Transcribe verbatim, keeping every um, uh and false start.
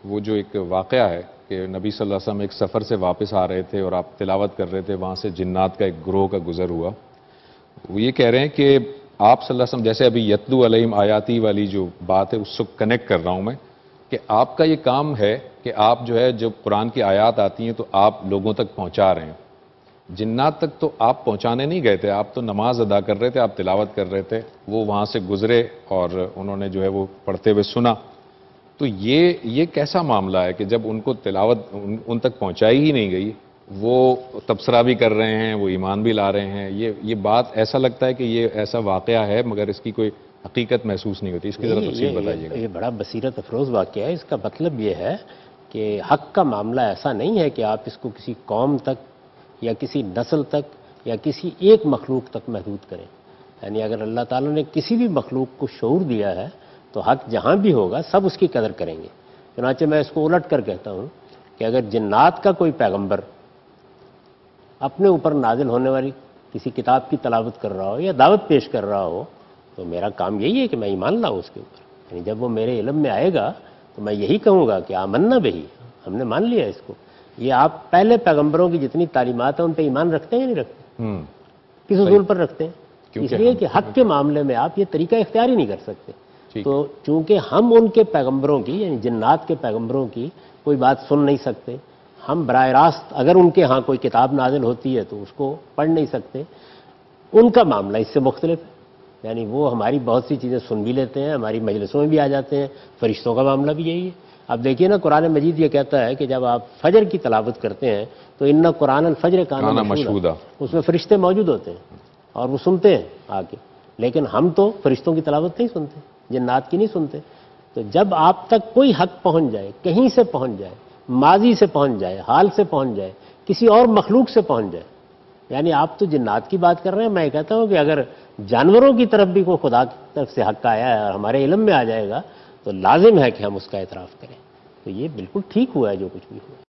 وہ جو ایک واقعہ ہے کہ نبی صلی اللہ علیہ وسلم ایک سفر سے واپس آ رہے تھے اور آپ تلاوت کر رہے تھے، وہاں سے جنات کا ایک گروہ کا گزر ہوا. وہ یہ کہہ رہے ہیں کہ آپ صلی اللہ علیہ وسلم جیسے ابھی یتلو علیہم آیاتی والی جو بات ہے اس کو کنیکٹ کر رہا ہوں میں، کہ آپ کا یہ کام ہے کہ آپ جو ہے جب قرآن کی آیات آتی ہیں تو آپ لوگوں تک پہنچا رہے ہیں. جنات تک تو آپ پہنچانے نہیں گئے تھے، آپ تو نماز ادا کر رہے تھے، آپ تلاوت کر رہے تھے، وہ وہاں سے گزرے اور انہوں نے جو ہے وہ پڑھتے ہوئے سنا. تو یہ یہ کیسا معاملہ ہے کہ جب ان کو تلاوت ان, ان تک پہنچائی ہی نہیں گئی، وہ تبصرہ بھی کر رہے ہیں، وہ ایمان بھی لا رہے ہیں. یہ یہ بات ایسا لگتا ہے کہ یہ ایسا واقعہ ہے مگر اس کی کوئی حقیقت محسوس نہیں ہوتی. اس کی ذرا تفصیل بتائیے گا. یہ بڑا بصیرت افروز واقعہ ہے. اس کا مطلب یہ ہے کہ حق کا معاملہ ایسا نہیں ہے کہ آپ اس کو کسی قوم تک یا کسی نسل تک یا کسی ایک مخلوق تک محدود کریں. یعنی اگر اللہ تعالیٰ نے کسی بھی مخلوق کو شعور دیا ہے تو حق جہاں بھی ہوگا سب اس کی قدر کریں گے. چنانچہ میں اس کو الٹ کر کہتا ہوں کہ اگر جنات کا کوئی پیغمبر اپنے اوپر نازل ہونے والی کسی کتاب کی تلاوت کر رہا ہو یا دعوت پیش کر رہا ہو تو میرا کام یہی ہے کہ میں ایمان لاؤں اس کے اوپر. یعنی جب وہ میرے علم میں آئے گا تو میں یہی کہوں گا کہ آمنا بہی، ہم نے مان لیا اس کو. یہ آپ پہلے پیغمبروں کی جتنی تعلیمات ہیں ان پہ ایمان رکھتے ہیں یا نہیں رکھتے؟ کس اصول پر رکھتے ہیں؟ اس لیے کہ حق کے معاملے میں آپ یہ طریقہ اختیار ہی نہیں کر سکتے. تو چونکہ ہم ان کے پیغمبروں کی یعنی جنات کے پیغمبروں کی کوئی بات سن نہیں سکتے، ہم براہ راست اگر ان کے ہاں کوئی کتاب نازل ہوتی ہے تو اس کو پڑھ نہیں سکتے. ان کا معاملہ اس سے مختلف ہے. یعنی وہ ہماری بہت سی چیزیں سن بھی لیتے ہیں، ہماری مجلسوں میں بھی آ جاتے ہیں. فرشتوں کا معاملہ بھی یہی ہے. اب دیکھیے نا، قرآن مجید یہ کہتا ہے کہ جب آپ فجر کی تلاوت کرتے ہیں تو ان قرآن الفجر کانا مشہودہ، اس میں فرشتے موجود ہوتے ہیں اور وہ سنتے ہیں آ کے. لیکن ہم تو فرشتوں کی تلاوت نہیں سنتے، جنات کی نہیں سنتے. تو جب آپ تک کوئی حق پہنچ جائے، کہیں سے پہنچ جائے، ماضی سے پہنچ جائے، حال سے پہنچ جائے، کسی اور مخلوق سے پہنچ جائے، یعنی آپ تو جنات کی بات کر رہے ہیں، میں کہتا ہوں کہ اگر جانوروں کی طرف بھی کوئی خدا کی طرف سے حق آیا ہے اور ہمارے علم میں آ جائے گا تو لازم ہے کہ ہم اس کا اعتراف کریں. تو یہ بالکل ٹھیک ہوا ہے جو کچھ بھی ہوا.